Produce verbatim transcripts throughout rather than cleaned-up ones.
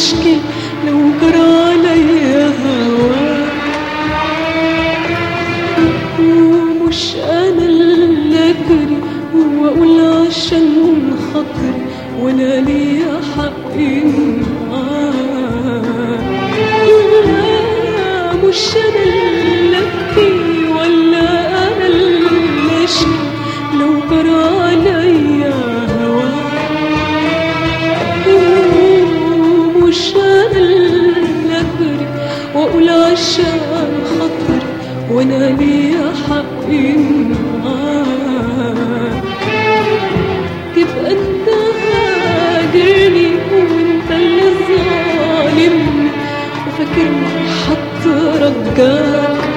اشكي لو جرى عليا هواك، ومش انا اللي اجري واقول عشان خاطري ولا ليا حق معاك. لا مش انا اللي ابكي ولا انا اللي اشكي لو جرى عليا هواك، ومش انا اللي اجري واقول عشان خاطري وانا ليا حق معاك. تبقى انت هاجرني وانت اللي ظالمني وفاكرني هترجاك.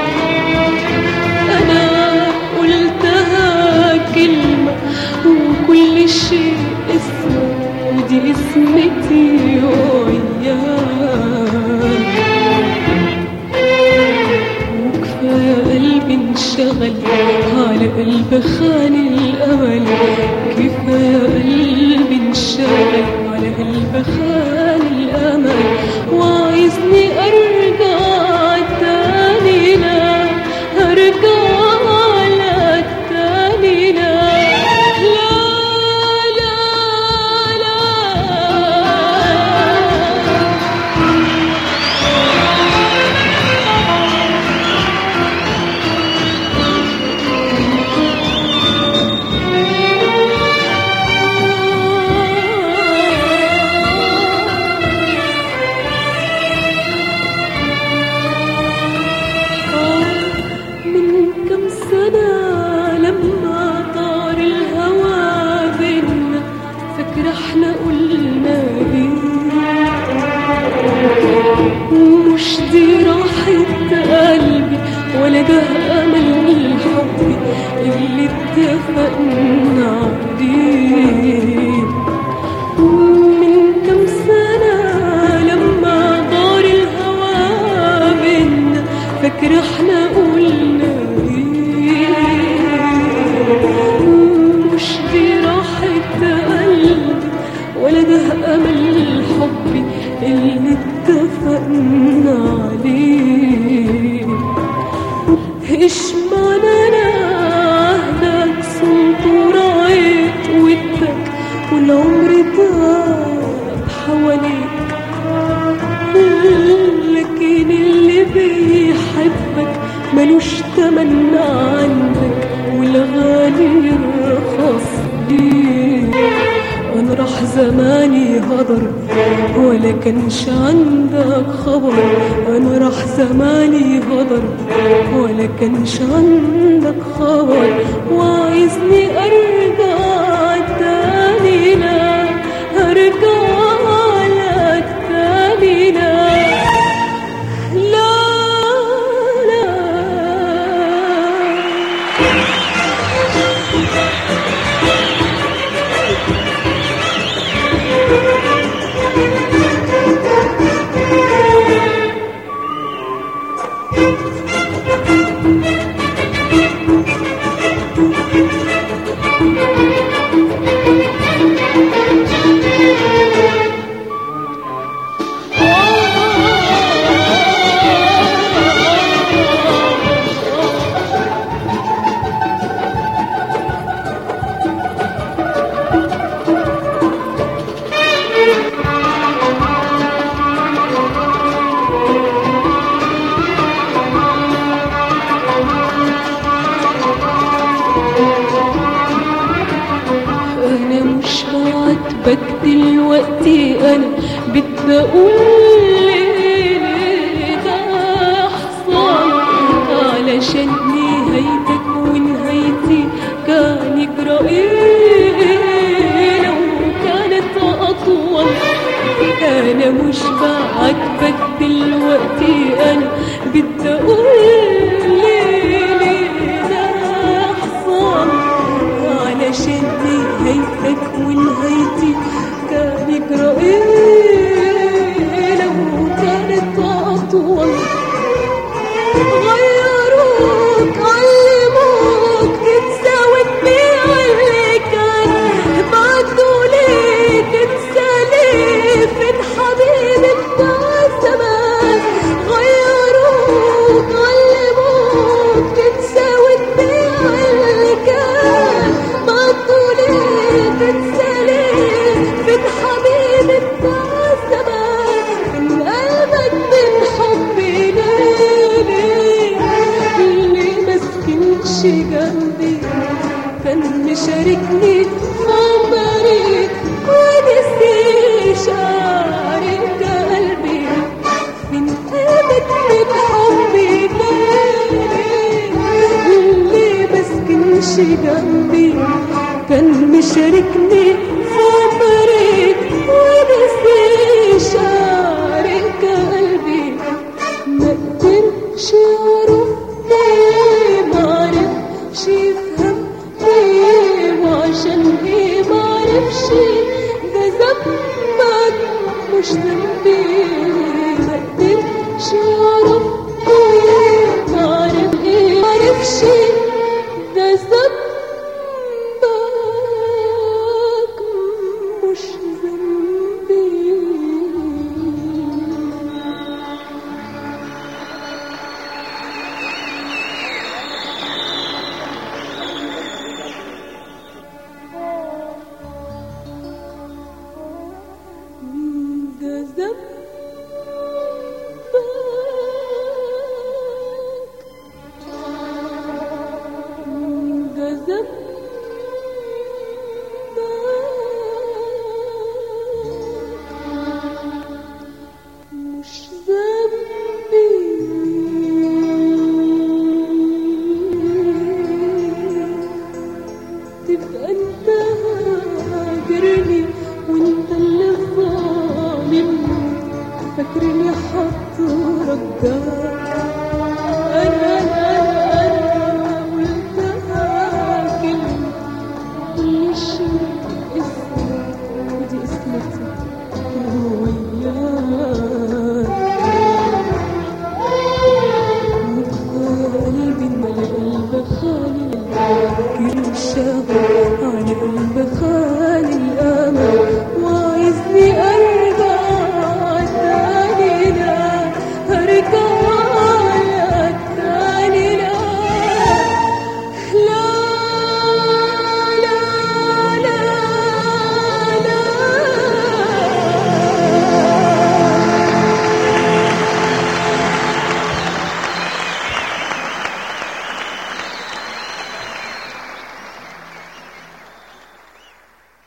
انا قلتها كلمة وكل شيء اسمه ودي اسمتي وياك. وكفاية قلبي انشغل على قلب خان الأمل، كفاية قلبي انشغل على قلب خان الأمل، وعايزني أرجع تاني لا أرجع لك تاني لا لا لا لا. احنا قلنا ايه ومش دي راحة قلبي ولا ده امل الحب اللي اتفقنا عليه. من كم سنة لما دار الهوى بينا فاكر احنا قلنا ايه مش دي راحة قلبي ولا ده أمل حبي اللي اتفقنا عليه. إيش معنى أنا عهدك صنت ورايت ودك والعمر داب حواليك، لكن اللي بيحبك ملوش تمن عندك والغالي يرخص ليك. أنا راح زماني هدر ولا كانش عندك خبر، أنا راح زماني هدر ولا كانش عندك خبر، وعايزني أرجع تاني لا أرجع لك تاني لا لا لا. بك دلوقتي أنا بدي أقول ليه ده حصل علشان نهايتك ونهايتي كان يجرى إيه لو كانت أطول. أنا مش بعاتبك دلوقتي أنا بدي أقول ليه ده حصل علشان نهايتك ونهايتي كان يجرى ايه لو كانت اطول. غيروك علموك تنسى وتبيع اللي كان بعدوا ليه تنسى ليه فين حبيبي جنبي كان مشاركني في عمرك ونسي شعرك قلبي ما قدرش يعرفني معرفش يفهمني وعشان ايه معرفش ده ذنبك مش ذنبي ما قدرش يعرفني معرف ايه معرفش ده ذنبك مش ذنبي ده ذنبك ده ذنبك مش ذنبي تبقى انت هاجرني وانت اللي ظالمني فاكرني هترجعني